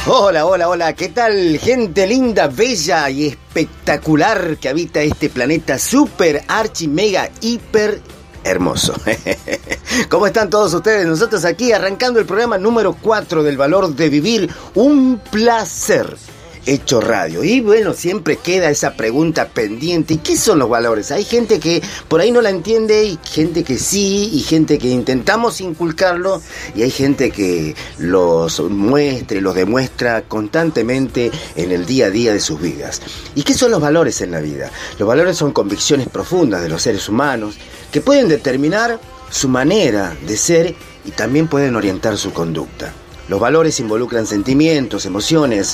Hola, hola, hola, ¿qué tal? Gente linda, bella y espectacular que habita este planeta super, archi, mega, hiper hermoso. ¿Cómo están todos ustedes? Nosotros aquí arrancando el programa número 4 del valor de vivir, un placer hecho radio. Y bueno, siempre queda esa pregunta pendiente: ¿y qué son los valores? Hay gente que por ahí no la entiende, y gente que sí, y gente que intentamos inculcarlo, y hay gente que los muestra y los demuestra constantemente en el día a día de sus vidas. ¿Y qué son los valores en la vida? Los valores son convicciones profundas de los seres humanos que pueden determinar su manera de ser y también pueden orientar su conducta. Los valores involucran sentimientos, emociones,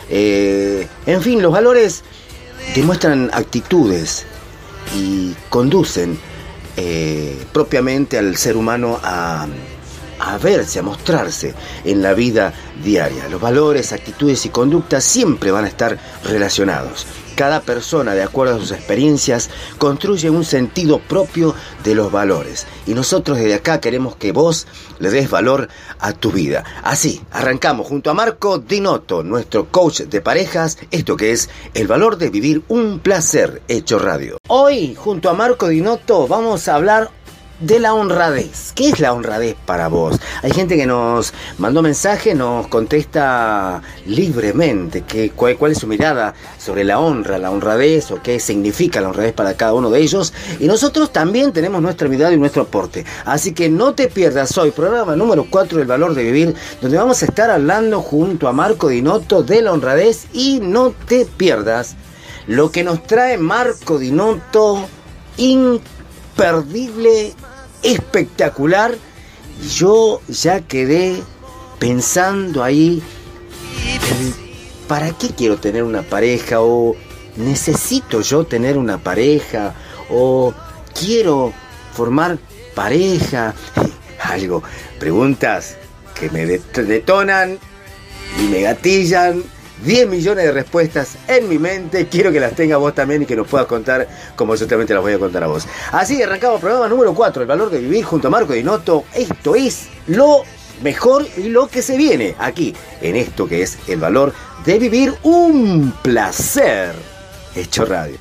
en fin, los valores demuestran actitudes y conducen propiamente al ser humano a verse, a mostrarse en la vida diaria. Los valores, actitudes y conductas siempre van a estar relacionados. Cada persona, de acuerdo a sus experiencias, construye un sentido propio de los valores. Y nosotros desde acá queremos que vos le des valor a tu vida. Así, arrancamos junto a Marco Dinotto, nuestro coach de parejas, esto que es el valor de vivir un placer hecho radio. Hoy, junto a Marco Dinotto, vamos a hablar de la honradez. ¿Qué es la honradez para vos? Hay gente que nos mandó mensaje, nos contesta libremente cuál es su mirada sobre la honra, la honradez, o qué significa la honradez para cada uno de ellos. Y nosotros también tenemos nuestra mirada y nuestro aporte. Así que no te pierdas hoy, programa número 4 del valor de vivir, donde vamos a estar hablando junto a Marco Dinotto de la honradez. Y no te pierdas lo que nos trae Marco Dinotto, imperdible, espectacular. Yo ya quedé pensando ahí, ¿para qué quiero tener una pareja? ¿O necesito yo tener una pareja? ¿O quiero formar pareja? Algo, preguntas que me detonan y me gatillan 10 millones de respuestas en mi mente. Quiero que las tengas vos también y que nos puedas contar como yo también te las voy a contar a vos. Así arrancamos programa número 4, el valor de vivir, junto a Marco Dinotto. Esto es lo mejor y lo que se viene aquí, en esto que es el valor de vivir, un placer hecho radio.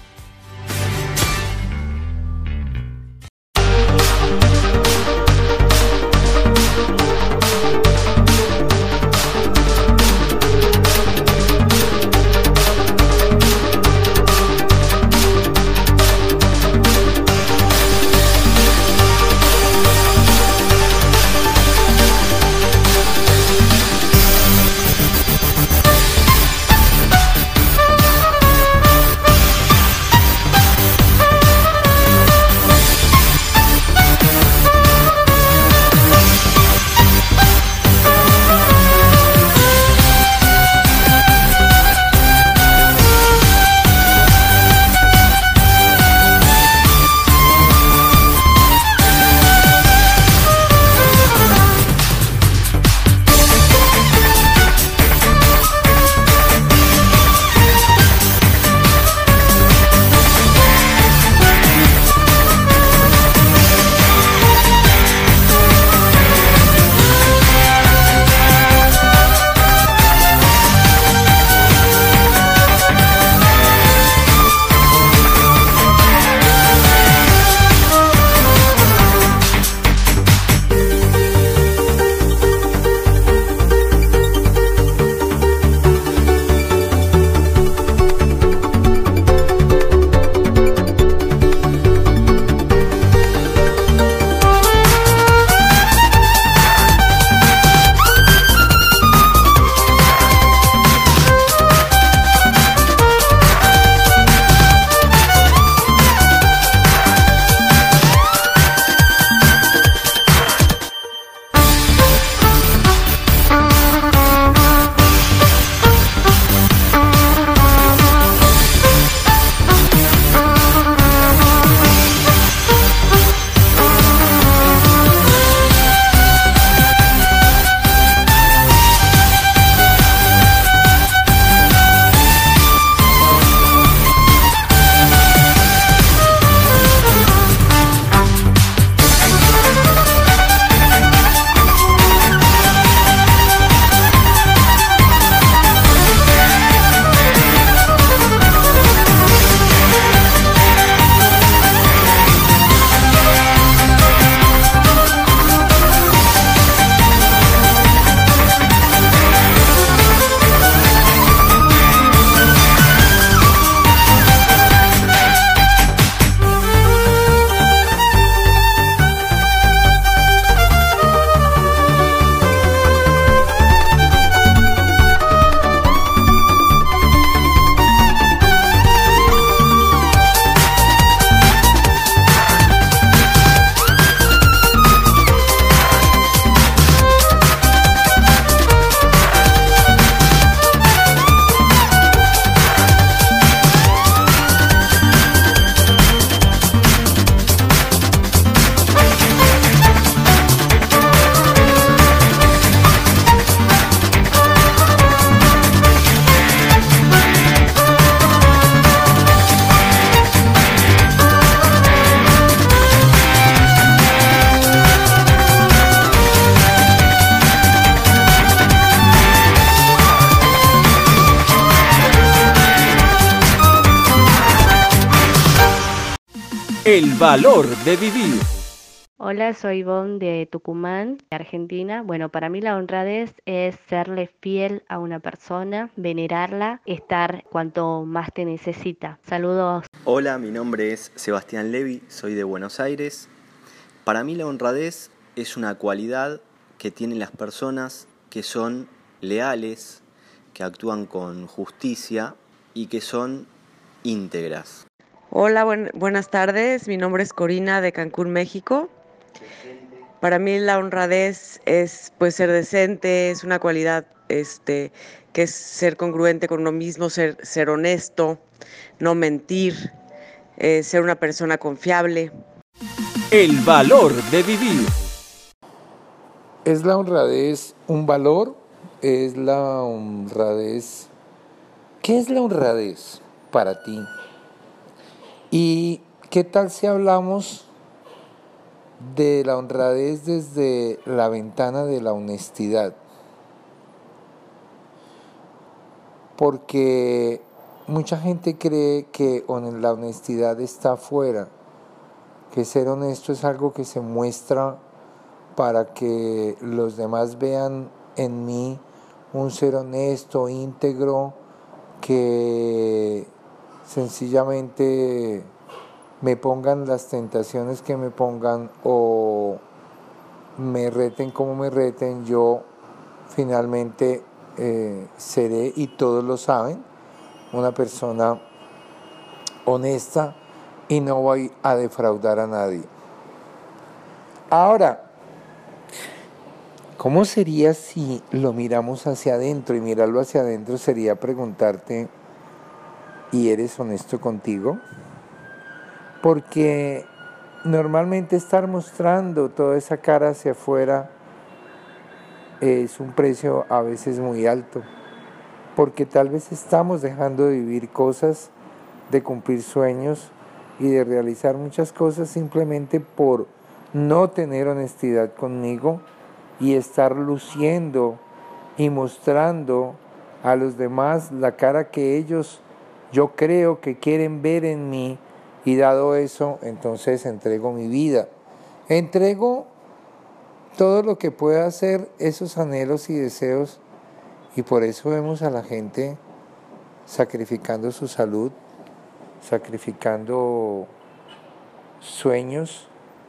El valor de vivir. Hola, soy Ivonne de Tucumán, Argentina. Bueno, para mí la honradez es serle fiel a una persona, venerarla, estar cuanto más te necesita. Saludos. Hola, mi nombre es Sebastián Levi, soy de Buenos Aires. Para mí la honradez es una cualidad que tienen las personas que son leales, que actúan con justicia y que son íntegras. Hola, buenas tardes. Mi nombre es Corina de Cancún, México. Para mí la honradez es pues ser decente, es una cualidad que es ser congruente con uno mismo, ser honesto, no mentir, ser una persona confiable. El valor de vivir. ¿Es la honradez un valor? ¿Es la honradez? ¿Qué es la honradez para ti? ¿Y qué tal si hablamos de la honradez desde la ventana de la honestidad? Porque mucha gente cree que la honestidad está afuera, que ser honesto es algo que se muestra para que los demás vean en mí un ser honesto, íntegro, que sencillamente me pongan las tentaciones que me pongan o me reten como me reten, yo finalmente seré, y todos lo saben, una persona honesta y no voy a defraudar a nadie. Ahora, ¿cómo sería si lo miramos hacia adentro? Y mirarlo hacia adentro sería preguntarte, ¿y eres honesto contigo? Porque normalmente estar mostrando toda esa cara hacia afuera es un precio a veces muy alto, porque tal vez estamos dejando de vivir cosas, de cumplir sueños y de realizar muchas cosas simplemente por no tener honestidad conmigo y estar luciendo y mostrando a los demás la cara que ellos, yo creo que quieren ver en mí, y dado eso, entonces entrego mi vida, entrego todo lo que pueda hacer esos anhelos y deseos, y por eso vemos a la gente sacrificando su salud, sacrificando sueños,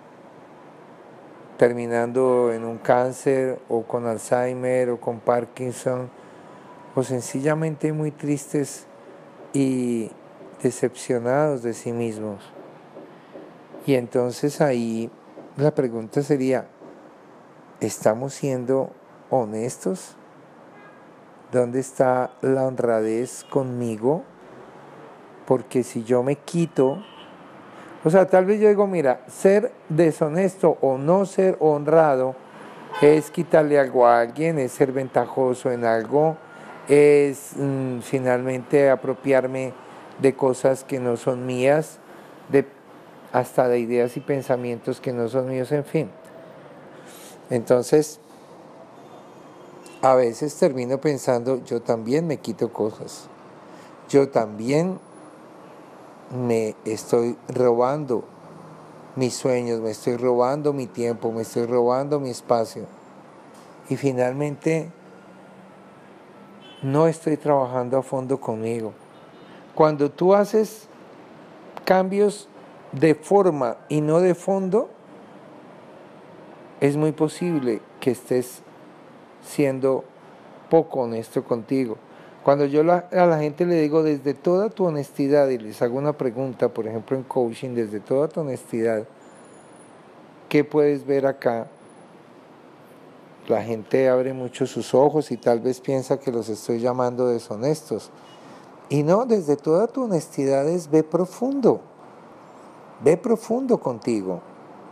terminando en un cáncer o con Alzheimer o con Parkinson, o sencillamente muy tristes y decepcionados de sí mismos. Y entonces ahí la pregunta sería, ¿estamos siendo honestos? ¿Dónde está la honradez conmigo? Porque si yo me quito, o sea, tal vez yo digo, mira, ser deshonesto o no ser honrado es quitarle algo a alguien, es ser ventajoso en algo, es finalmente apropiarme de cosas que no son mías, hasta de ideas y pensamientos que no son míos, en fin. Entonces, a veces termino pensando, yo también me quito cosas, yo también me estoy robando mis sueños, me estoy robando mi tiempo, me estoy robando mi espacio. Y finalmente no estoy trabajando a fondo conmigo. Cuando tú haces cambios de forma y no de fondo, es muy posible que estés siendo poco honesto contigo. Cuando yo a la gente le digo desde toda tu honestidad y les hago una pregunta, por ejemplo en coaching, desde toda tu honestidad, ¿qué puedes ver acá? La gente abre mucho sus ojos y tal vez piensa que los estoy llamando deshonestos. Y no, desde toda tu honestidad es ve profundo contigo.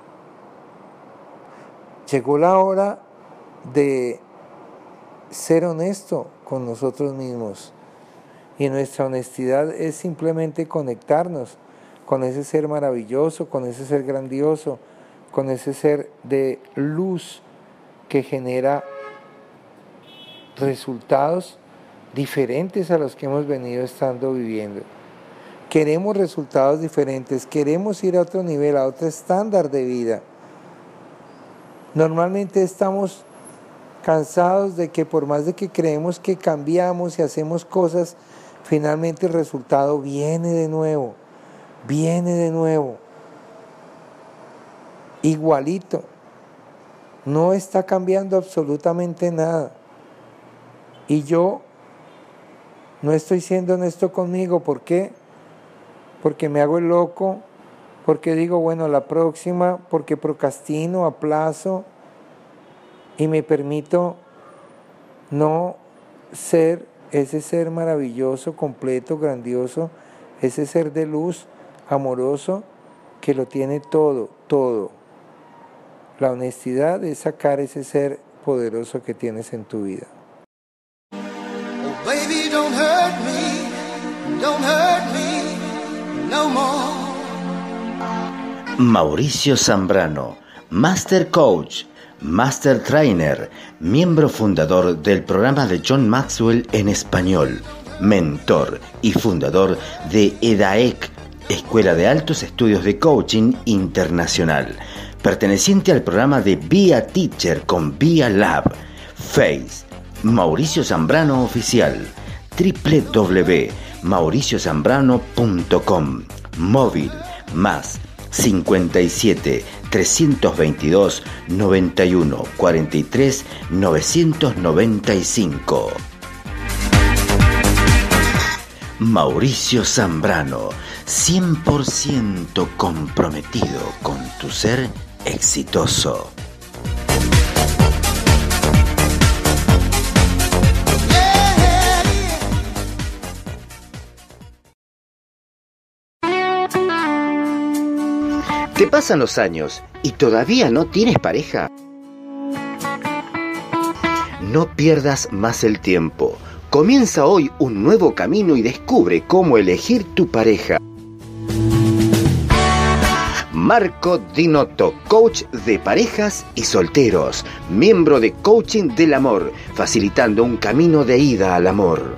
Llegó la hora de ser honesto con nosotros mismos. Y nuestra honestidad es simplemente conectarnos con ese ser maravilloso, con ese ser grandioso, con ese ser de luz que genera resultados diferentes a los que hemos venido estando viviendo. queremos resultados diferentes, queremos ir a otro nivel, a otro estándar de vida. Normalmente estamos cansados de que por más de que creemos que cambiamos y hacemos cosas, finalmente el resultado viene de nuevo, igualito. No está cambiando absolutamente nada. Y yo no estoy siendo honesto conmigo. ¿Por qué? Porque me hago el loco, porque digo, bueno, la próxima, porque procrastino, aplazo y me permito no ser ese ser maravilloso, completo, grandioso, ese ser de luz, amoroso, que lo tiene todo, todo. La honestidad es sacar ese ser poderoso que tienes en tu vida. Oh, baby, don't hurt me no more. Mauricio Zambrano, Master Coach, Master Trainer, miembro fundador del programa de John Maxwell en español, mentor y fundador de EDAEC, Escuela de Altos Estudios de Coaching Internacional, perteneciente al programa de Via Teacher con Via Lab. Face, Mauricio Zambrano Oficial, www.mauriciozambrano.com. Móvil, más 57 322 91 43 995. Mauricio Zambrano, 100% comprometido con tu ser exitoso. ¿Te pasan los años y todavía no tienes pareja? No pierdas más el tiempo. Comienza hoy un nuevo camino y descubre cómo elegir tu pareja. Marco Dinotto, coach de parejas y solteros, miembro de Coaching del Amor, facilitando un camino de ida al amor.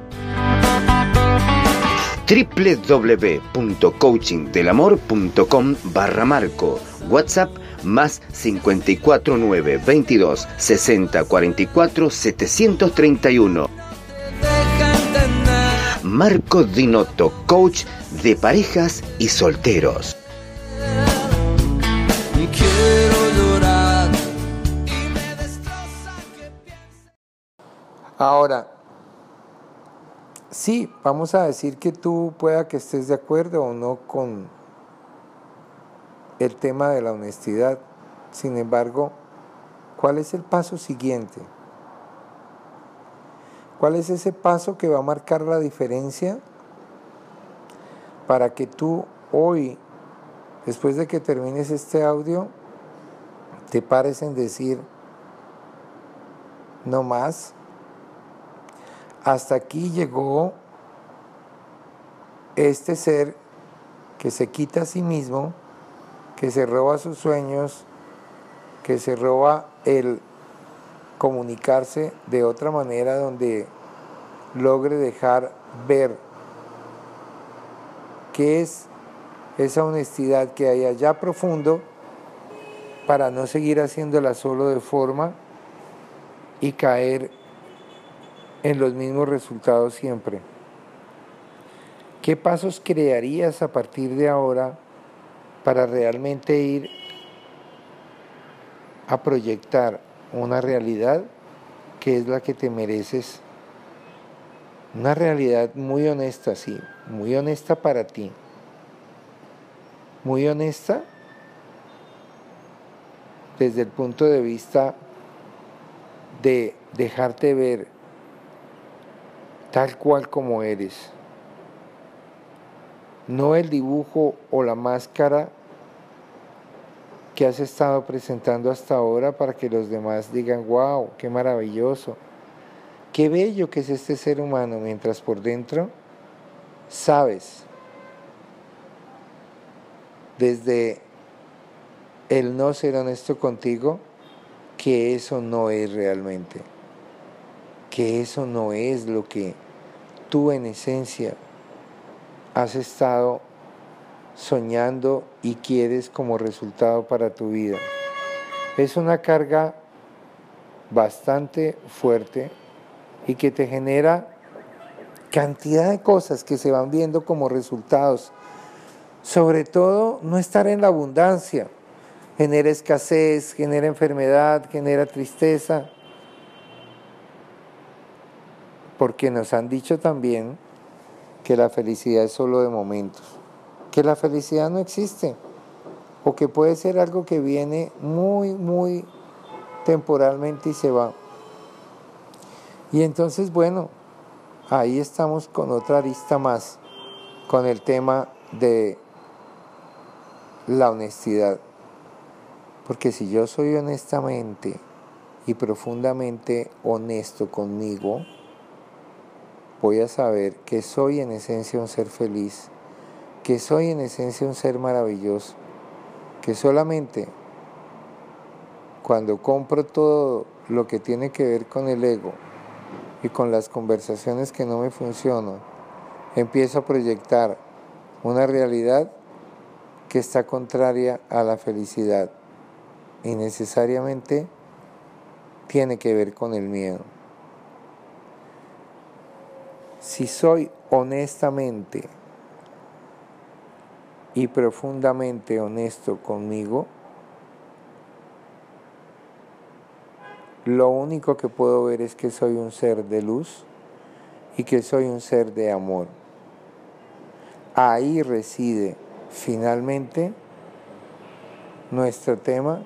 www.coachingdelamor.com/Marco. WhatsApp más 549 22 60 44 731. Marco Dinotto, coach de parejas y solteros. Ahora, sí, vamos a decir que tú pueda que estés de acuerdo o no con el tema de la honestidad. Sin embargo, ¿cuál es el paso siguiente? ¿Cuál es ese paso que va a marcar la diferencia para que tú hoy, después de que termines este audio, te pares en decir, no más? Hasta aquí llegó este ser que se quita a sí mismo, que se roba sus sueños, que se roba el comunicarse de otra manera donde logre dejar ver qué es esa honestidad que hay allá profundo para no seguir haciéndola solo de forma y caer en los mismos resultados siempre. ¿Qué pasos crearías a partir de ahora para realmente ir a proyectar una realidad que es la que te mereces? Una realidad muy honesta, sí, muy honesta para ti. Muy honesta desde el punto de vista de dejarte ver tal cual como eres. No el dibujo o la máscara que has estado presentando hasta ahora para que los demás digan, wow, qué maravilloso, qué bello que es este ser humano, mientras por dentro sabes, desde el no ser honesto contigo, que eso no es realmente, que eso no es lo que tú en esencia has estado soñando y quieres como resultado para tu vida. Es una carga bastante fuerte y que te genera cantidad de cosas que se van viendo como resultados. Sobre todo, no estar en la abundancia. Genera escasez, genera enfermedad, genera tristeza. Porque nos han dicho también que la felicidad es solo de momentos, que la felicidad no existe, o que puede ser algo que viene muy temporalmente y se va. Y entonces, bueno, ahí estamos con otra arista más, con el tema de la honestidad. Porque si yo soy honestamente y profundamente honesto conmigo, voy a saber que soy en esencia un ser feliz, que soy en esencia un ser maravilloso, que solamente cuando compro todo lo que tiene que ver con el ego y con las conversaciones que no me funcionan, empiezo a proyectar una realidad que está contraria a la felicidad y necesariamente tiene que ver con el miedo. Si soy honestamente y profundamente honesto conmigo, lo único que puedo ver es que soy un ser de luz y que soy un ser de amor. Ahí reside finalmente nuestro tema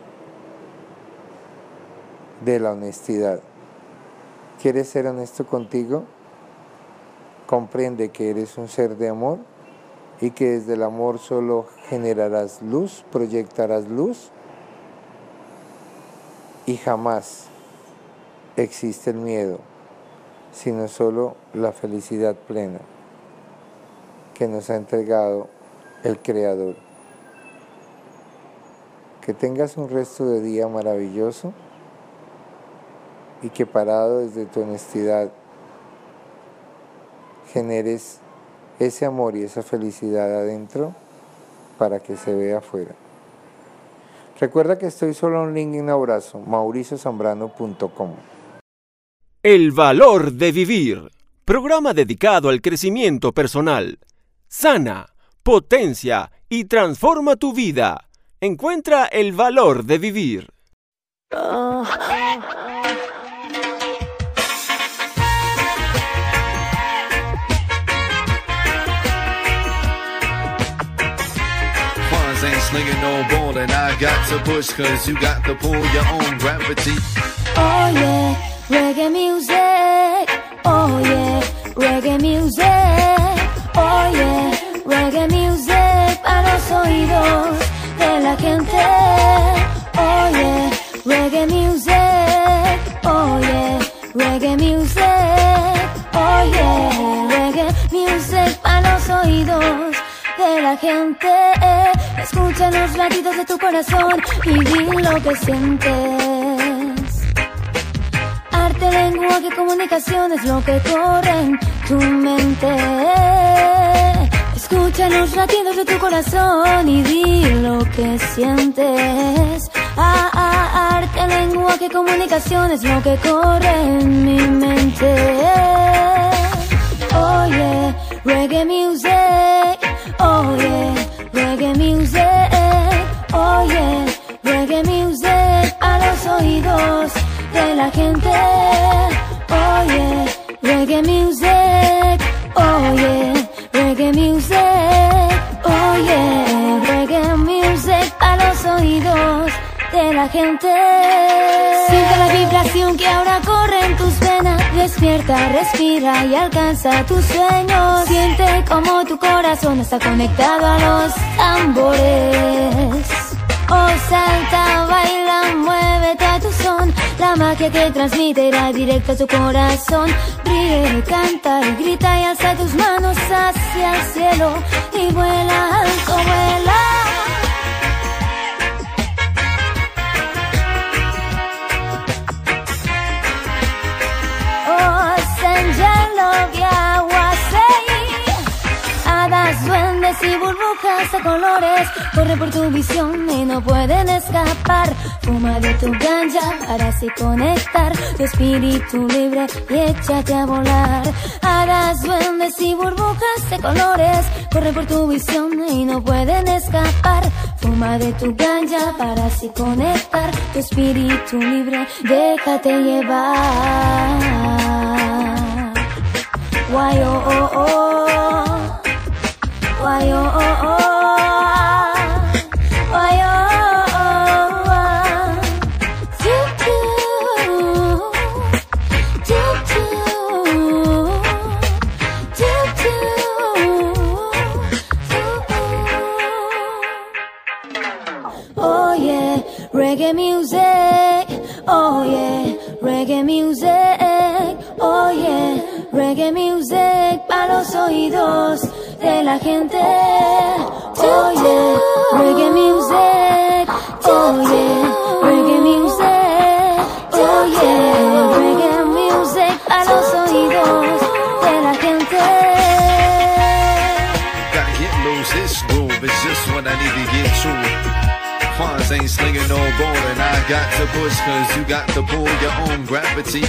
de la honestidad. ¿Quieres ser honesto contigo? Comprende que eres un ser de amor y que desde el amor solo generarás luz, proyectarás luz y jamás existe el miedo, sino solo la felicidad plena que nos ha entregado el Creador. Que tengas un resto de día maravilloso y que parado desde tu honestidad generes ese amor y esa felicidad adentro para que se vea afuera. Recuerda que estoy solo a un link y un abrazo, mauriciozambrano.com. El valor de vivir. Programa dedicado al crecimiento personal. Sana, potencia y transforma tu vida. Encuentra el valor de vivir. Ain't slinging no ball and I got to push cause you got to pull your own gravity. Oh yeah, reggae music. Oh yeah, reggae music. Oh yeah, reggae music para los oídos de la gente. Oh yeah, reggae music. Oh yeah, reggae music. Oh yeah, reggae music para los oídos de la gente. Escucha los latidos de tu corazón y di lo que sientes. Arte, lenguaje, comunicación es lo que corre en tu mente. Escucha los latidos de tu corazón y di lo que sientes. Arte, lenguaje, comunicación es lo que corre en mi mente. Oh yeah, reggae music. Oh yeah, reggae music. Oh yeah, reggae music a los oídos de la gente. Oh yeah, reggae music. Oh yeah, reggae music. Oh yeah, reggae music a los oídos de la gente. Siente la vibración que ahora corre en tus venas. Despierta, respira y alcanza tus sueños. Siente como tu corazón está conectado a los tambores. Oh, salta, baila, muévete a tu son. La magia que transmite irá directa a tu corazón. Ríe, canta y grita y alza tus manos hacia el cielo y vuela alto, vuela. y burbujas de colores corren por tu visión y no pueden escapar. Fuma de tu ganja para así conectar tu espíritu libre y échate a volar. Hadas, duendes y burbujas de colores corren por tu visión y no pueden escapar. Fuma de tu ganja para así conectar tu espíritu libre, déjate llevar. Why oh oh oh, why oh oh oh, why oh oh oh, oh yeah, reggae music, oh yeah, reggae music, oh yeah, reggae music para los oídos de la gente. Oh yeah, reggae music, oh yeah, reggae music, oh yeah, reggae music para los oídos de la gente. Gotta get loose, this groove is just what I need to get to. Fonz ain't slinging no bone and I got to push cause you got to pull your own gravity.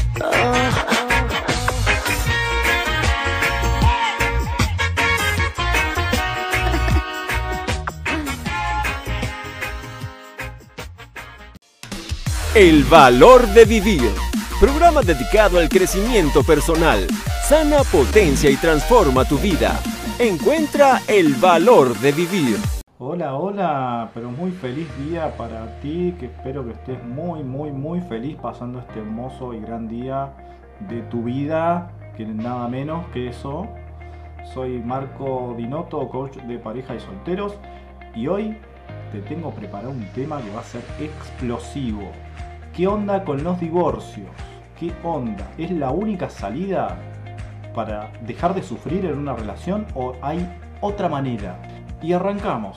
El valor de vivir. Programa dedicado al crecimiento personal. Sana, potencia y transforma tu vida. Encuentra el valor de vivir. Hola, hola, pero muy feliz día para ti, que espero que estés muy feliz pasando este hermoso y gran día de tu vida, que nada menos que eso. Soy Marco Dinotto, coach de pareja y solteros, y hoy te tengo preparado un tema que va a ser explosivo. ¿Qué onda con los divorcios? ¿Qué onda? ¿Es la única salida para dejar de sufrir en una relación o hay otra manera? Y arrancamos,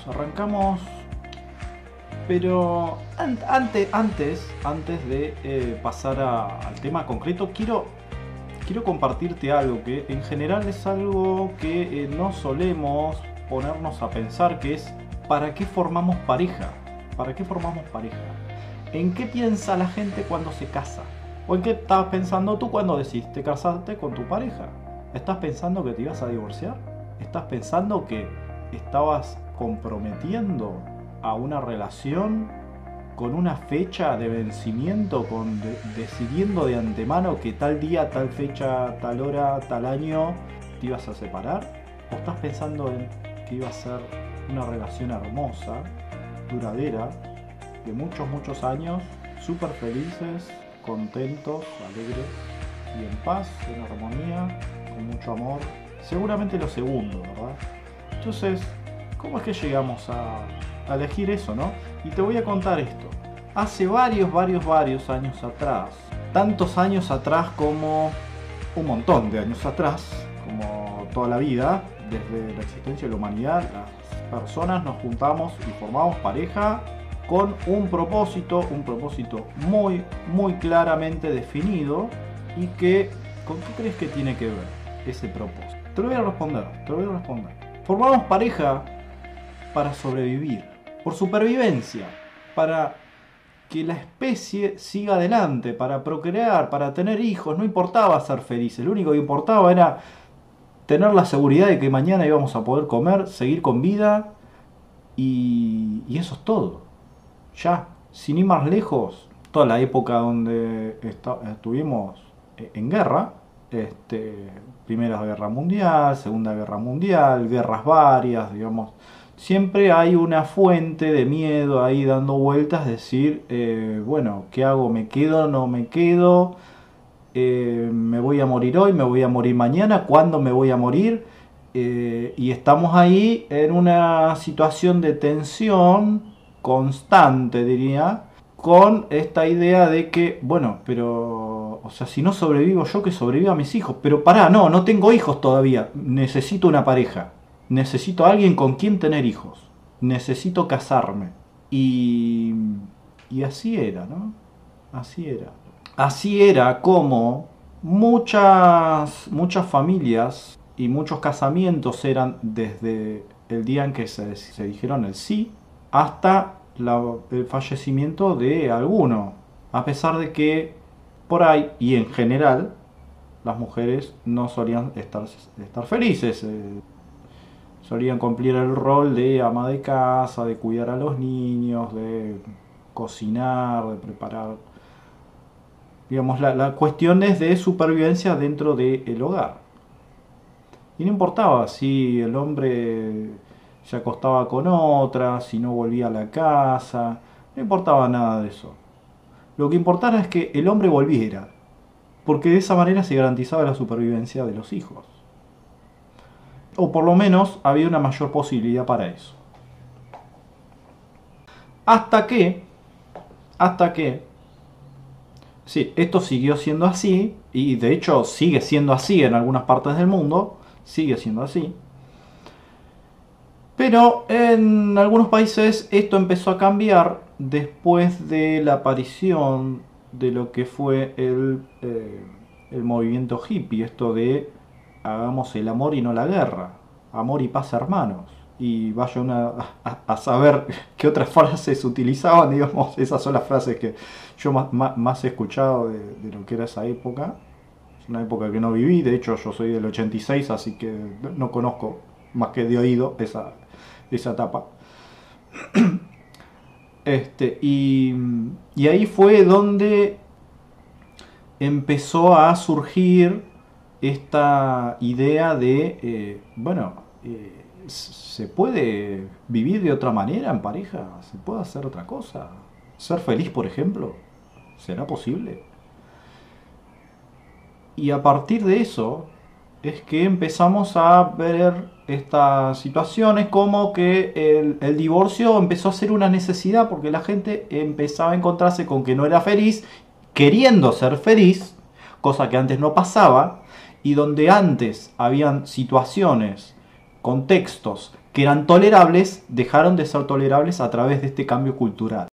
pero antes de pasar al tema concreto, quiero compartirte algo que en general es algo que no solemos ponernos a pensar, que es ¿para qué formamos pareja? ¿Para qué formamos pareja? ¿En qué piensa la gente cuando se casa? ¿O en qué estabas pensando tú cuando decidiste casarte con tu pareja? ¿Estás pensando que te ibas a divorciar? ¿Estás pensando que estabas comprometiendo a una relación con una fecha de vencimiento, decidiendo de antemano que tal día, tal fecha, tal hora, tal año te ibas a separar? ¿O estás pensando en que iba a ser una relación hermosa, duradera, de muchos años, súper felices, contentos, alegres y en paz, en armonía, con mucho amor? Seguramente lo segundo, ¿verdad? Entonces, ¿cómo es que llegamos a elegir eso, no? Y te voy a contar esto. Hace varios años atrás, tantos años atrás como un montón de años atrás, como toda la vida, desde la existencia de la humanidad, las personas nos juntamos y formamos pareja con un propósito muy claramente definido. ¿Y que con qué crees que tiene que ver ese propósito? Te lo voy a responder. Formamos pareja para sobrevivir, por supervivencia, para que la especie siga adelante, para procrear, para tener hijos. No importaba ser felices, lo único que importaba era tener la seguridad de que mañana íbamos a poder comer, seguir con vida, y eso es todo. Ya, sin ir más lejos, toda la época donde estuvimos en guerra, Primera Guerra Mundial, Segunda Guerra Mundial, guerras varias, digamos, siempre hay una fuente de miedo ahí dando vueltas, decir, bueno, ¿qué hago? ¿Me quedo? ¿No me quedo? ¿Me voy a morir hoy? ¿Me voy a morir mañana? ¿Cuándo me voy a morir? Y estamos ahí en una situación de tensión constante, diría, con esta idea de que, bueno, pero, o sea, si no sobrevivo yo, que sobreviva a mis hijos. Pero pará, no tengo hijos todavía. Necesito una pareja. Necesito a alguien con quien tener hijos. Necesito casarme. Y así era, ¿no? Así era como muchas familias y muchos casamientos eran desde el día en que se dijeron el sí, hasta el fallecimiento de alguno, a pesar de que por ahí y en general las mujeres no solían estar felices, solían cumplir el rol de ama de casa, de cuidar a los niños, de cocinar, de preparar, digamos, la cuestiones de supervivencia dentro del hogar. Y no importaba si el hombre se acostaba con otra, si no volvía a la casa, no importaba nada de eso. Lo que importaba es que el hombre volviera, porque de esa manera se garantizaba la supervivencia de los hijos. O por lo menos había una mayor posibilidad para eso. Hasta que, sí, esto siguió siendo así, y de hecho sigue siendo así en algunas partes del mundo, sigue siendo así. Pero en algunos países esto empezó a cambiar después de la aparición de lo que fue el movimiento hippie, esto de hagamos el amor y no la guerra, amor y paz hermanos. Y vaya a saber qué otras frases utilizaban, digamos, esas son las frases que yo más he escuchado de lo que era esa época. Es una época que no viví, de hecho yo soy del 86, así que no conozco más que de oído esa etapa. Y ahí fue donde empezó a surgir esta idea de, ¿se puede vivir de otra manera en pareja? ¿Se puede hacer otra cosa? ¿Ser feliz, por ejemplo? ¿Será posible? Y a partir de eso es que empezamos a ver estas situaciones como que el divorcio empezó a ser una necesidad porque la gente empezaba a encontrarse con que no era feliz, queriendo ser feliz, cosa que antes no pasaba, y donde antes habían situaciones, contextos que eran tolerables, dejaron de ser tolerables a través de este cambio cultural.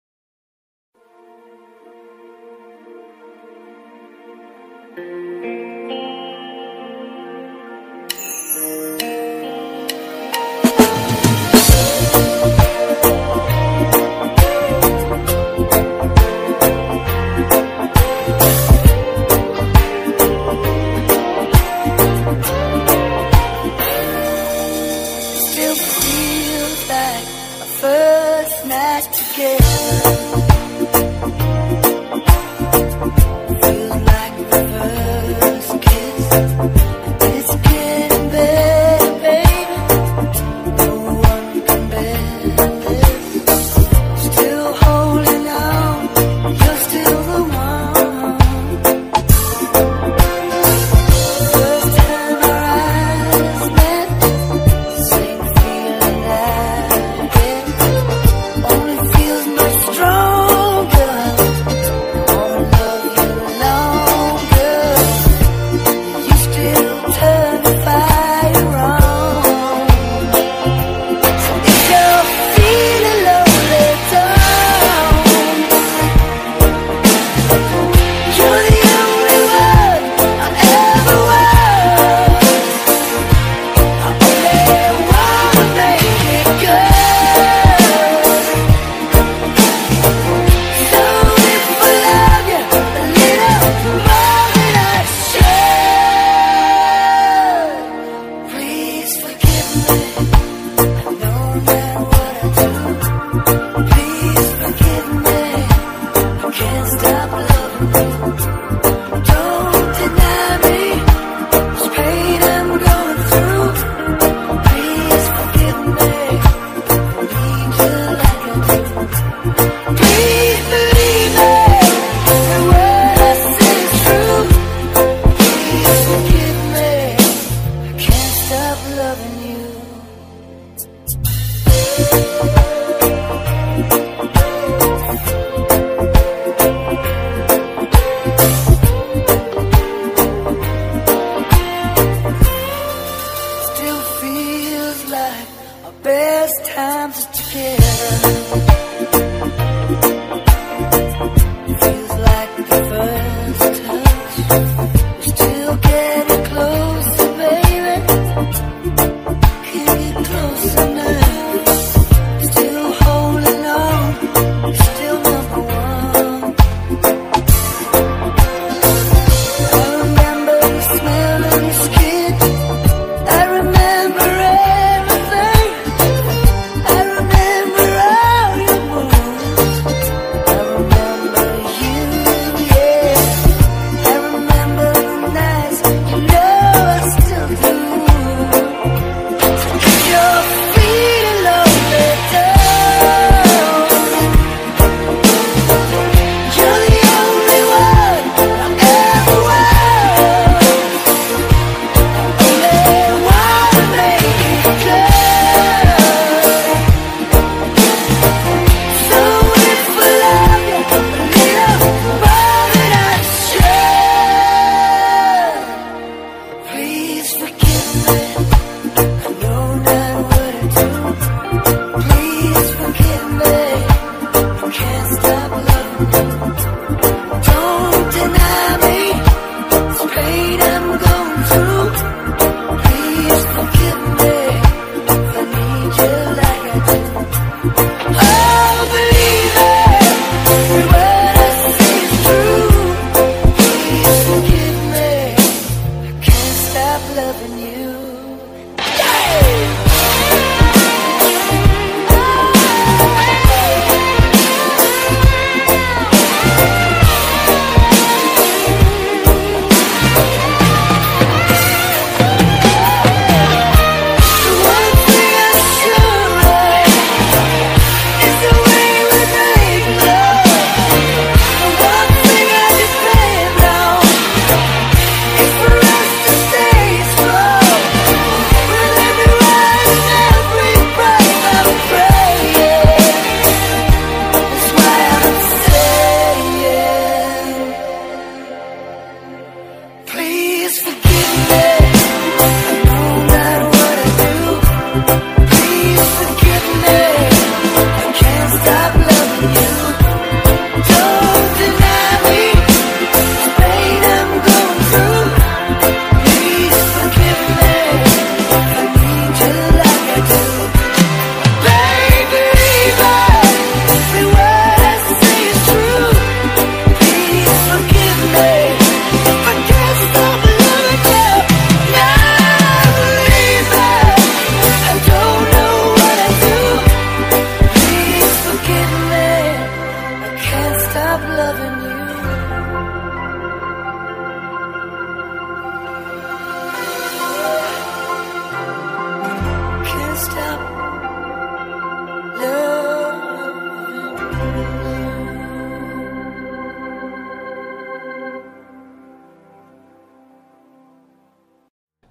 Closer, baby. Can you get close enough?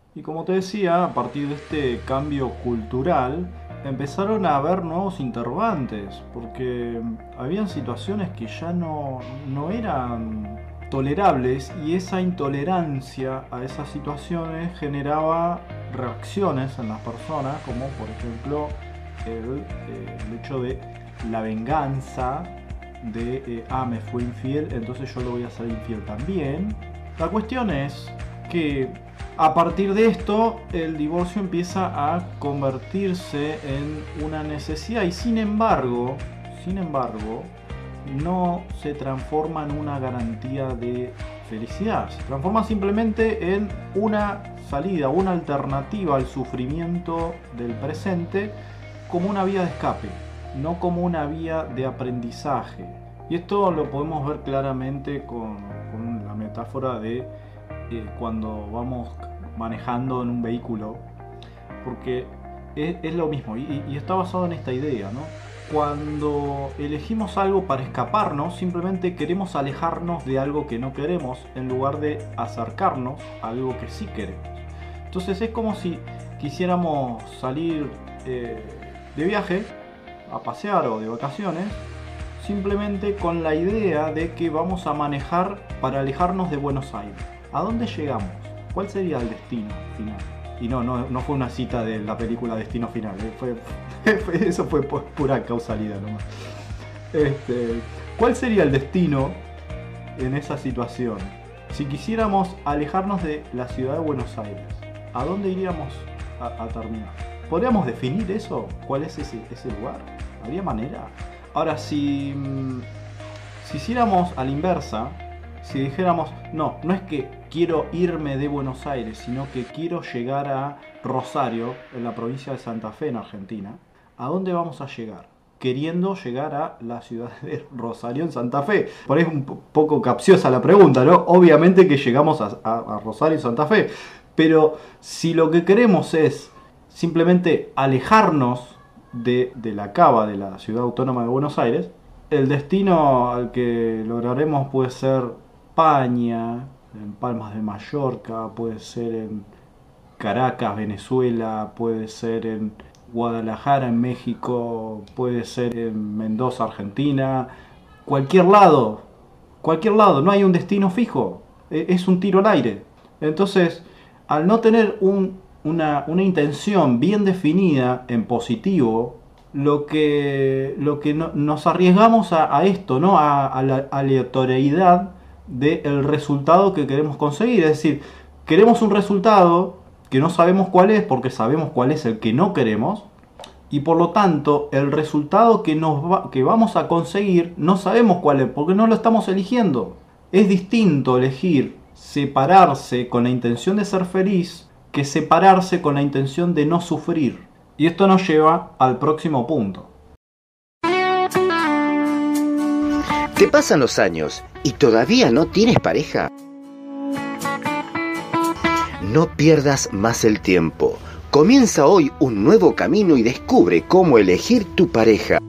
Y como te decía, a partir de este cambio cultural, empezaron a haber nuevos interrogantes, porque habían situaciones que ya no eran tolerables, y esa intolerancia a esas situaciones generaba reacciones en las personas, como por ejemplo el hecho de la venganza, de me fue infiel, entonces yo lo voy a ser infiel también. La cuestión es que a partir de esto el divorcio empieza a convertirse en una necesidad, y sin embargo no se transforma en una garantía de felicidad, se transforma simplemente en una salida, una alternativa al sufrimiento del presente, como una vía de escape, no como una vía de aprendizaje. Y esto lo podemos ver claramente con la metáfora de cuando vamos manejando en un vehículo, porque es lo mismo, y está basado en esta idea, ¿no? Cuando elegimos algo para escaparnos, simplemente queremos alejarnos de algo que no queremos, en lugar de acercarnos a algo que sí queremos. Entonces es como si quisiéramos salir de viaje, a pasear o de vacaciones, simplemente con la idea de que vamos a manejar para alejarnos de Buenos Aires. ¿A dónde llegamos? ¿Cuál sería el destino final? Y no fue una cita de la película Destino Final, eso fue pura causalidad nomás. ¿Cuál sería el destino en esa situación? Si quisiéramos alejarnos de la ciudad de Buenos Aires, ¿a dónde iríamos a terminar? ¿Podríamos definir eso? ¿Cuál es ese lugar? ¿Habría manera? Ahora, si hiciéramos a la inversa, si dijéramos, no es que quiero irme de Buenos Aires, sino que quiero llegar a Rosario, en la provincia de Santa Fe, en Argentina, ¿a dónde vamos a llegar? Queriendo llegar a la ciudad de Rosario, en Santa Fe. Por ahí es un poco capciosa la pregunta, ¿no? Obviamente que llegamos a Rosario y Santa Fe, pero si lo que queremos es simplemente alejarnos de la cava de la ciudad autónoma de Buenos Aires, el destino al que lograremos puede ser España, en Palmas de Mallorca, puede ser en Caracas, Venezuela, puede ser en Guadalajara, en México, puede ser en Mendoza, Argentina, cualquier lado, no hay un destino fijo, es un tiro al aire. Entonces, al no tener una intención bien definida en positivo, lo que nos arriesgamos a esto, ¿no? A la aleatoriedad del resultado que queremos conseguir. Es decir, queremos un resultado que no sabemos cuál es, porque sabemos cuál es el que no queremos, y por lo tanto el resultado que vamos a conseguir no sabemos cuál es, porque no lo estamos eligiendo. Es distinto elegir separarse con la intención de ser feliz que separarse con la intención de no sufrir. Y esto nos lleva al próximo punto. ¿Te pasan los años y todavía no tienes pareja? No pierdas más el tiempo. Comienza hoy un nuevo camino y descubre cómo elegir tu pareja.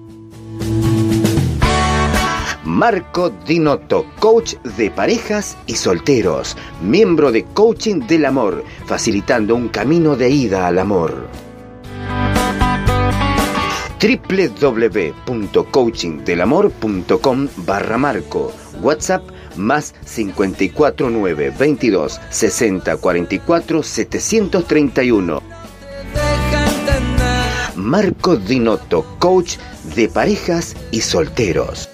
Marco Dinotto, coach de parejas y solteros, miembro de Coaching del Amor, facilitando un camino de ida al amor. www.coachingdelamor.com/Marco. WhatsApp más 549 22 60 44 731. Marco Dinotto, coach de parejas y solteros.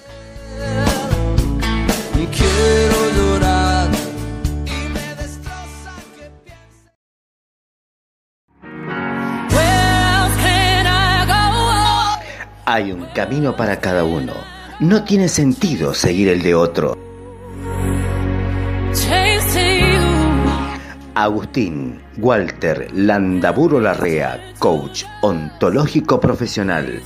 Hay un camino para cada uno. No tiene sentido seguir el de otro. Agustín Walter Landaburo Larrea, coach ontológico profesional.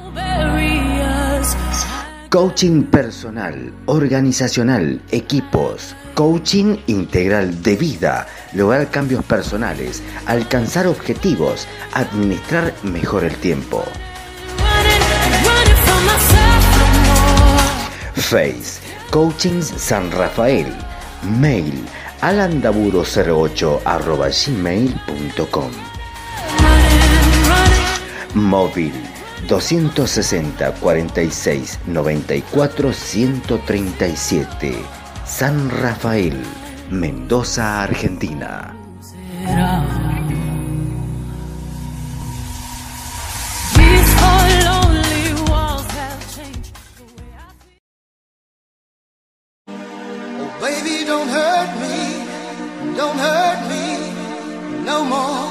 Coaching personal, organizacional, equipos. Coaching integral de vida. Lograr cambios personales, alcanzar objetivos, administrar mejor el tiempo. Face, Coachings San Rafael, Mail alandaburo08@gmail.com. Móvil 260 46 94 137. San Rafael, Mendoza, Argentina. Baby, don't hurt me no more.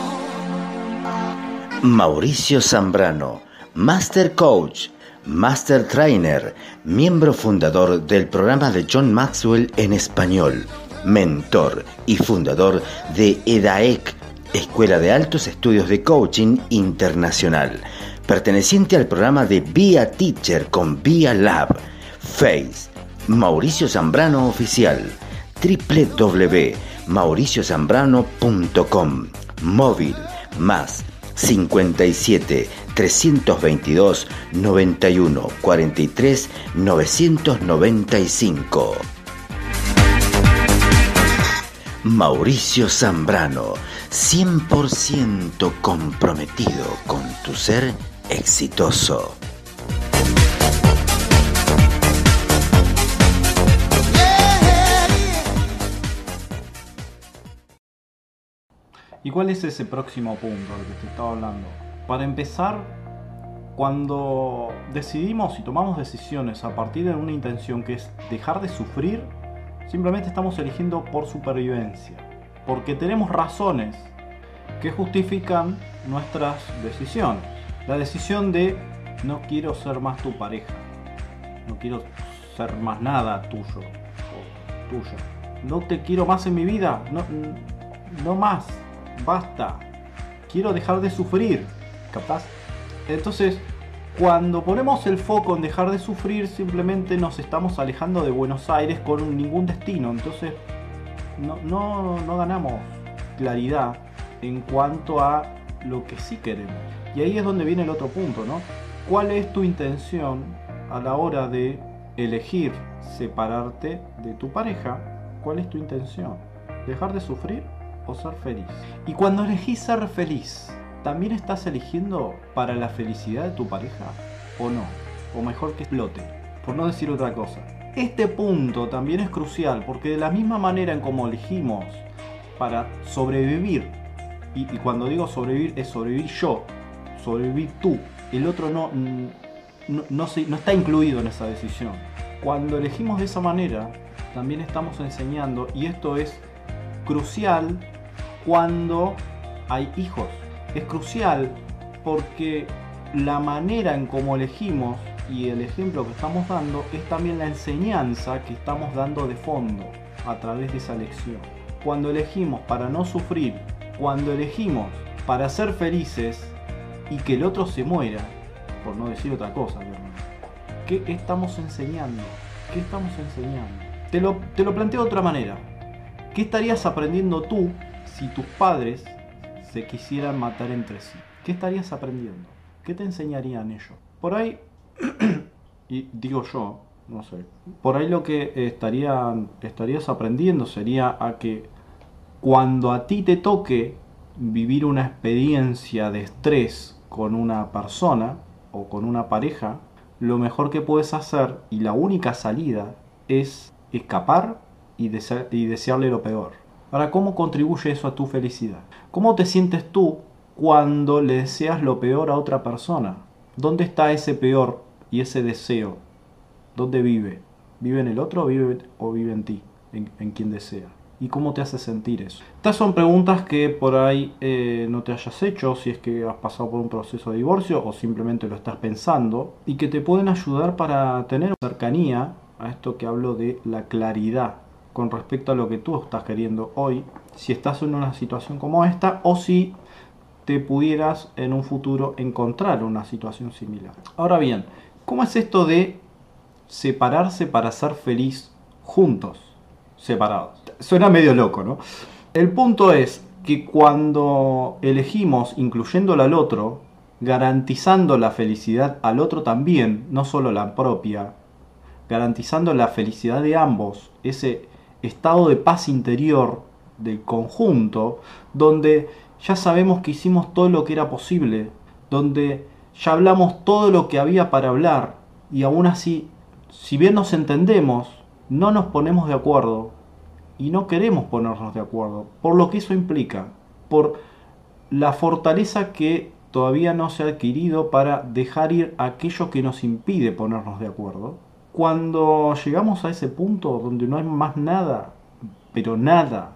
Mauricio Zambrano, Master Coach, Master Trainer, miembro fundador del programa de John Maxwell en español, mentor y fundador de EDAEC, Escuela de Altos Estudios de Coaching Internacional, perteneciente al programa de Via Teacher con Via Lab. Face Mauricio Zambrano Oficial, www.mauriciozambrano.com. Móvil más 57 322 91 43 995. Mauricio Zambrano, 100% comprometido con tu ser exitoso. ¿Y cuál es ese próximo punto del que te estaba hablando? Para empezar, cuando decidimos y tomamos decisiones a partir de una intención que es dejar de sufrir, simplemente estamos eligiendo por supervivencia, porque tenemos razones que justifican nuestras decisiones. La decisión de no quiero ser más tu pareja, no quiero ser más nada tuyo o tuya, no te quiero más en mi vida, no más. Basta, quiero dejar de sufrir, ¿capaz? Entonces, cuando ponemos el foco en dejar de sufrir, simplemente nos estamos alejando de Buenos Aires con ningún destino. Entonces, no ganamos claridad en cuanto a lo que sí queremos. Y ahí es donde viene el otro punto, ¿no? ¿Cuál es tu intención a la hora de elegir separarte de tu pareja? ¿Cuál es tu intención? ¿Dejar de sufrir o ser feliz? Y cuando elegís ser feliz, ¿también estás eligiendo para la felicidad de tu pareja? ¿O no? O mejor que explote, por no decir otra cosa. Este punto también es crucial, porque de la misma manera en como elegimos para sobrevivir, y cuando digo sobrevivir, es sobrevivir yo, sobrevivir tú, el otro no está incluido en esa decisión. Cuando elegimos de esa manera, también estamos enseñando, y esto es crucial cuando hay hijos. Es crucial porque la manera en cómo elegimos y el ejemplo que estamos dando es también la enseñanza que estamos dando de fondo a través de esa elección. Cuando elegimos para no sufrir, cuando elegimos para ser felices y que el otro se muera, por no decir otra cosa, ¿qué estamos enseñando? ¿Qué estamos enseñando? Te lo planteo de otra manera. ¿Qué estarías aprendiendo tú si tus padres se quisieran matar entre sí? ¿Qué estarías aprendiendo? ¿Qué te enseñarían ellos? Por ahí, y digo yo, no sé, por ahí lo que estarías aprendiendo sería a que cuando a ti te toque vivir una experiencia de estrés con una persona o con una pareja, lo mejor que puedes hacer y la única salida es escapar y desearle lo peor. Ahora, ¿cómo contribuye eso a tu felicidad? ¿Cómo te sientes tú cuando le deseas lo peor a otra persona? ¿Dónde está ese peor y ese deseo? ¿Dónde vive? ¿Vive en el otro o vive en ti? En quien desea. ¿Y cómo te hace sentir eso? Estas son preguntas que por ahí no te hayas hecho si es que has pasado por un proceso de divorcio o simplemente lo estás pensando, y que te pueden ayudar para tener cercanía a esto que hablo de la claridad con respecto a lo que tú estás queriendo hoy, si estás en una situación como esta o si te pudieras en un futuro encontrar una situación similar. Ahora bien, ¿cómo es esto de separarse para ser feliz juntos, separados? Suena medio loco, ¿no? El punto es que cuando elegimos incluyéndolo al otro, garantizando la felicidad al otro también, no solo la propia, garantizando la felicidad de ambos, estado de paz interior del conjunto, donde ya sabemos que hicimos todo lo que era posible, donde ya hablamos todo lo que había para hablar, y aún así, si bien nos entendemos, no nos ponemos de acuerdo y no queremos ponernos de acuerdo, por lo que eso implica, por la fortaleza que todavía no se ha adquirido para dejar ir aquello que nos impide ponernos de acuerdo. Cuando llegamos a ese punto donde no hay más nada, pero nada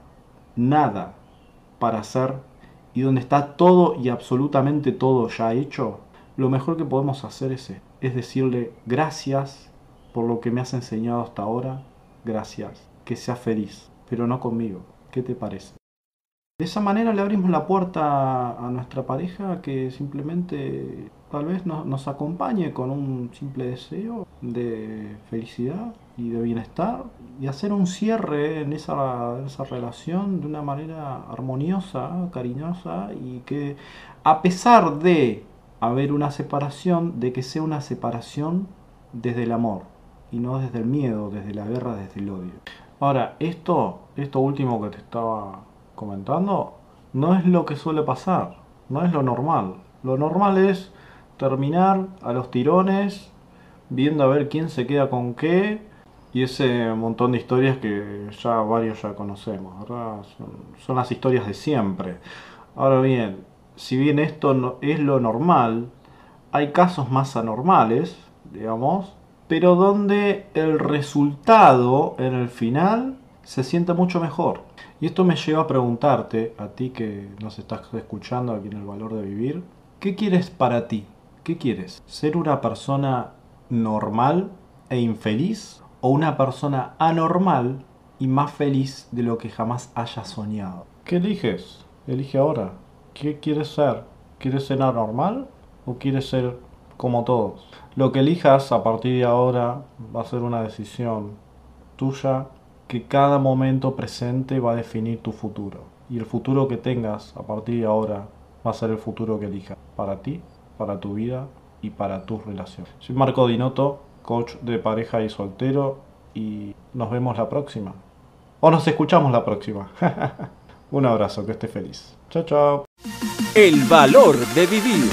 para hacer, y donde está todo y absolutamente todo ya hecho, lo mejor que podemos hacer es decirle gracias por lo que me has enseñado hasta ahora, gracias, que seas feliz, pero no conmigo. ¿Qué te parece? De esa manera le abrimos la puerta a nuestra pareja, que simplemente tal vez nos acompañe con un simple deseo de felicidad y de bienestar, y hacer un cierre en esa relación de una manera armoniosa, cariñosa, y que a pesar de haber una separación, de que sea una separación desde el amor y no desde el miedo, desde la guerra, desde el odio. Ahora, esto último que te estaba comentando no es lo que suele pasar, no es lo normal. Lo normal es terminar a los tirones, viendo a ver quién se queda con qué, y ese montón de historias que ya varios ya conocemos, ¿verdad? Son las historias de siempre. Ahora bien, si bien esto no es lo normal, hay casos más anormales, digamos, pero donde el resultado en el final se siente mucho mejor. Y esto me lleva a preguntarte, a ti que nos estás escuchando aquí en El Valor de Vivir, ¿qué quieres para ti? ¿Qué quieres? ¿Ser una persona normal e infeliz? ¿O una persona anormal y más feliz de lo que jamás hayas soñado? ¿Qué eliges? Elige ahora. ¿Qué quieres ser? ¿Quieres ser anormal o quieres ser como todos? Lo que elijas a partir de ahora va a ser una decisión tuya, que cada momento presente va a definir tu futuro. Y el futuro que tengas a partir de ahora va a ser el futuro que elijas para ti, para tu vida y para tus relaciones. Soy Marco Dinotto, coach de pareja y soltero, y nos vemos la próxima. O nos escuchamos la próxima. Un abrazo, que estés feliz. Chao, chao. El valor de vivir.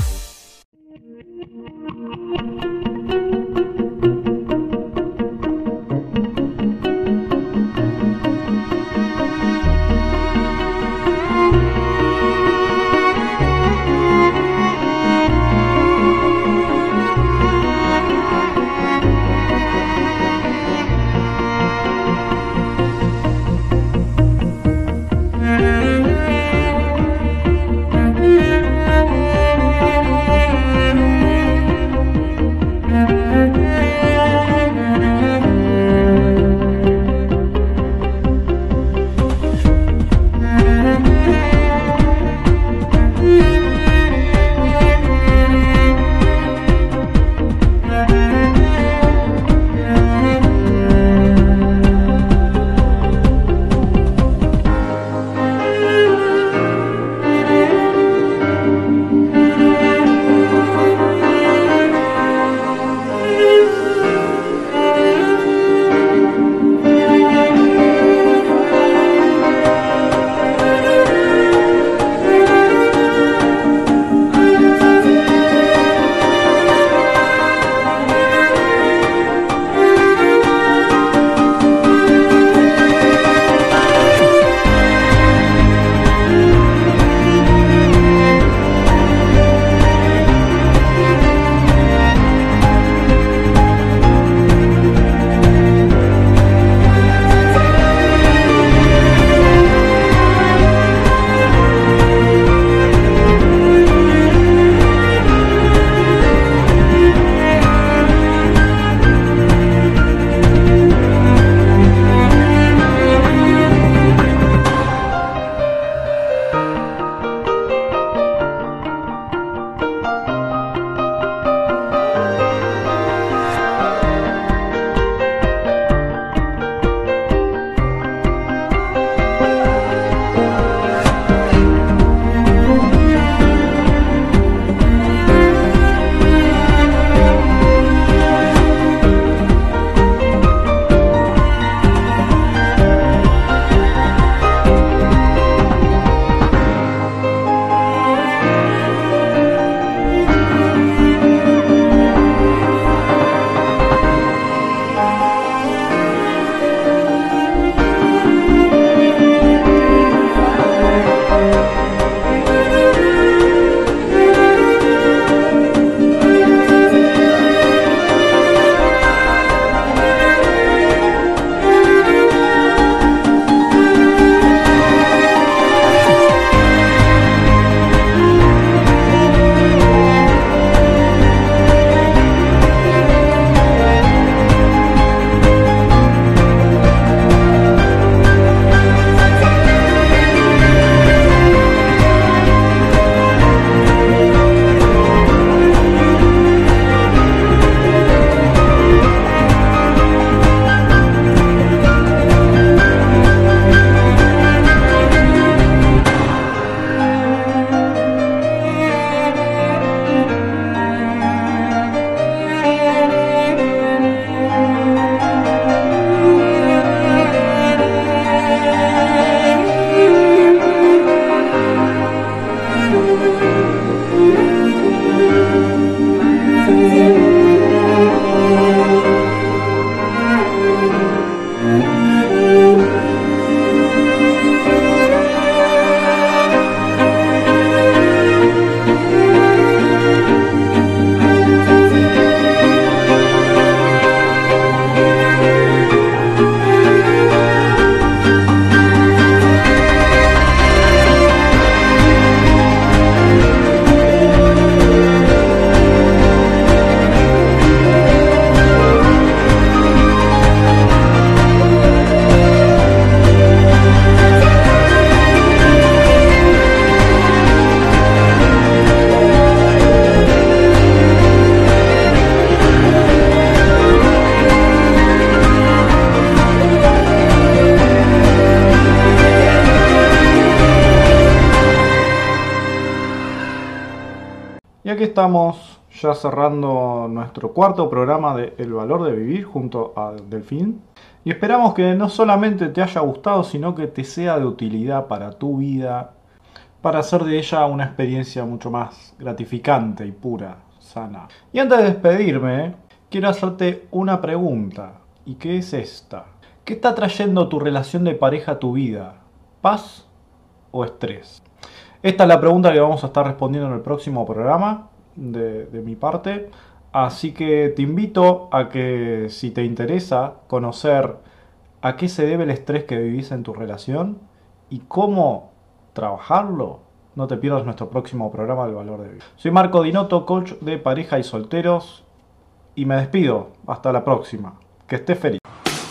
Y aquí estamos ya cerrando nuestro cuarto programa de El Valor de Vivir junto a Delfín. Y esperamos que no solamente te haya gustado, sino que te sea de utilidad para tu vida, para hacer de ella una experiencia mucho más gratificante y pura, sana. Y antes de despedirme, quiero hacerte una pregunta, y que es esta. ¿Qué está trayendo tu relación de pareja a tu vida? ¿Paz o estrés? Esta es la pregunta que vamos a estar respondiendo en el próximo programa de mi parte. Así que te invito a que, si te interesa conocer a qué se debe el estrés que vivís en tu relación y cómo trabajarlo, no te pierdas nuestro próximo programa del Valor de Vivir. Soy Marco Dinotto, coach de pareja y solteros, y me despido. Hasta la próxima. Que estés feliz.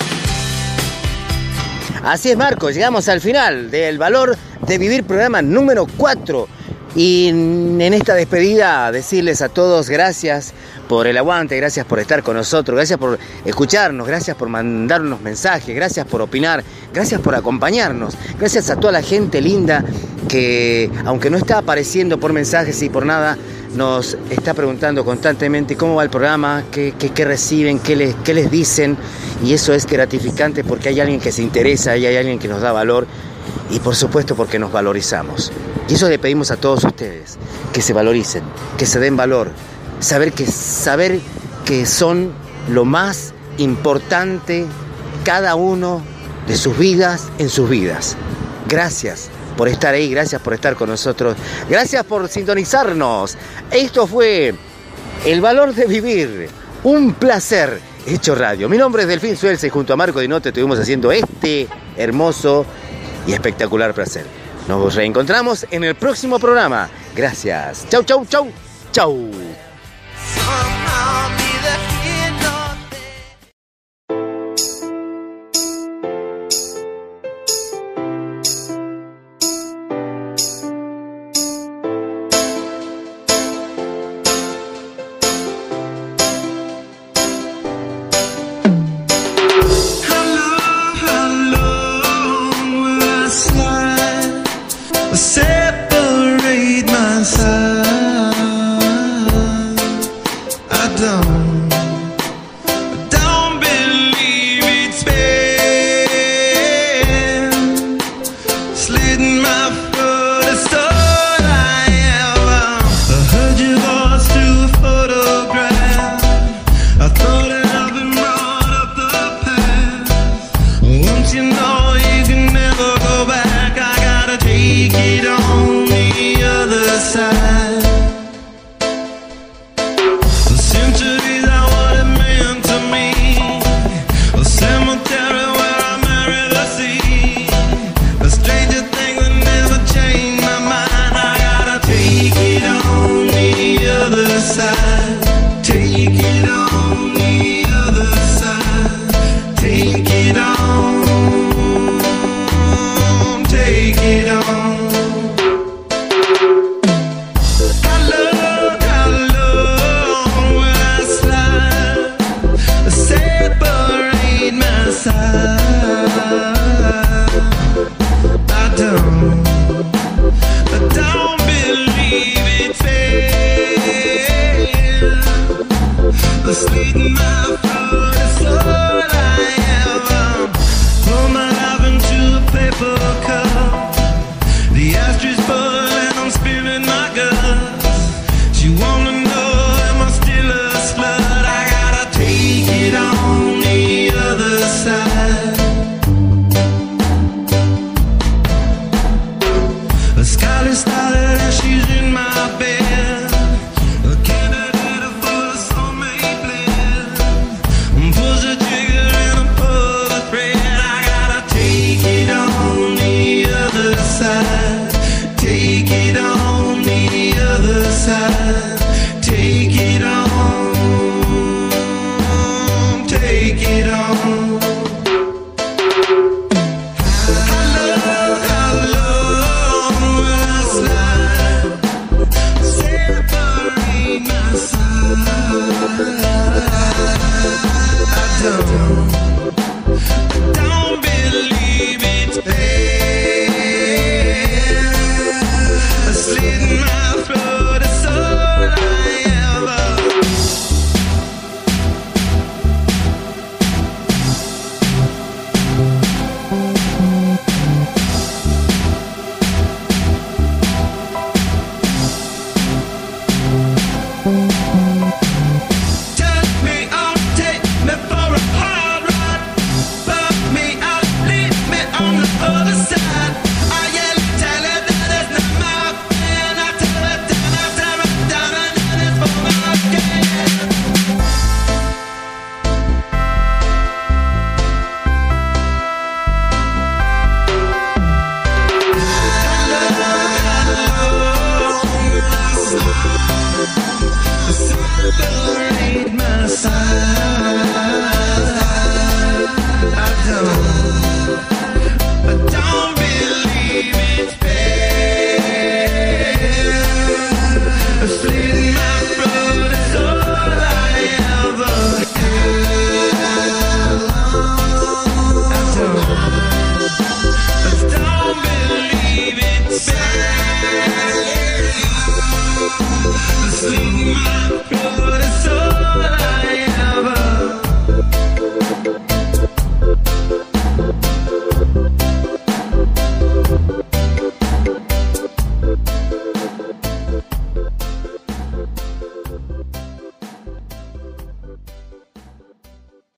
Así es, Marco, llegamos al final del Valor de Vivir, programa número 4. Y en esta despedida decirles a todos gracias por el aguante, gracias por estar con nosotros, gracias por escucharnos, gracias por mandarnos mensajes, gracias por opinar, gracias por acompañarnos, gracias a toda la gente linda que, aunque no está apareciendo por mensajes y por nada, nos está preguntando constantemente cómo va el programa, qué reciben, qué les dicen, y eso es gratificante porque hay alguien que se interesa y hay alguien que nos da valor, y por supuesto porque nos valorizamos. Y eso le pedimos a todos ustedes, que se valoricen, que se den valor, saber que son lo más importante cada uno de sus vidas en sus vidas. Gracias por estar ahí, gracias por estar con nosotros, gracias por sintonizarnos. Esto fue El Valor de Vivir, un placer hecho radio. Mi nombre es Delfín Suelce y junto a Marco Dinotto estuvimos haciendo este hermoso y espectacular placer. Nos reencontramos en el próximo programa. Gracias. Chau, chau, chau, chau. The sky is started and she's in my bed.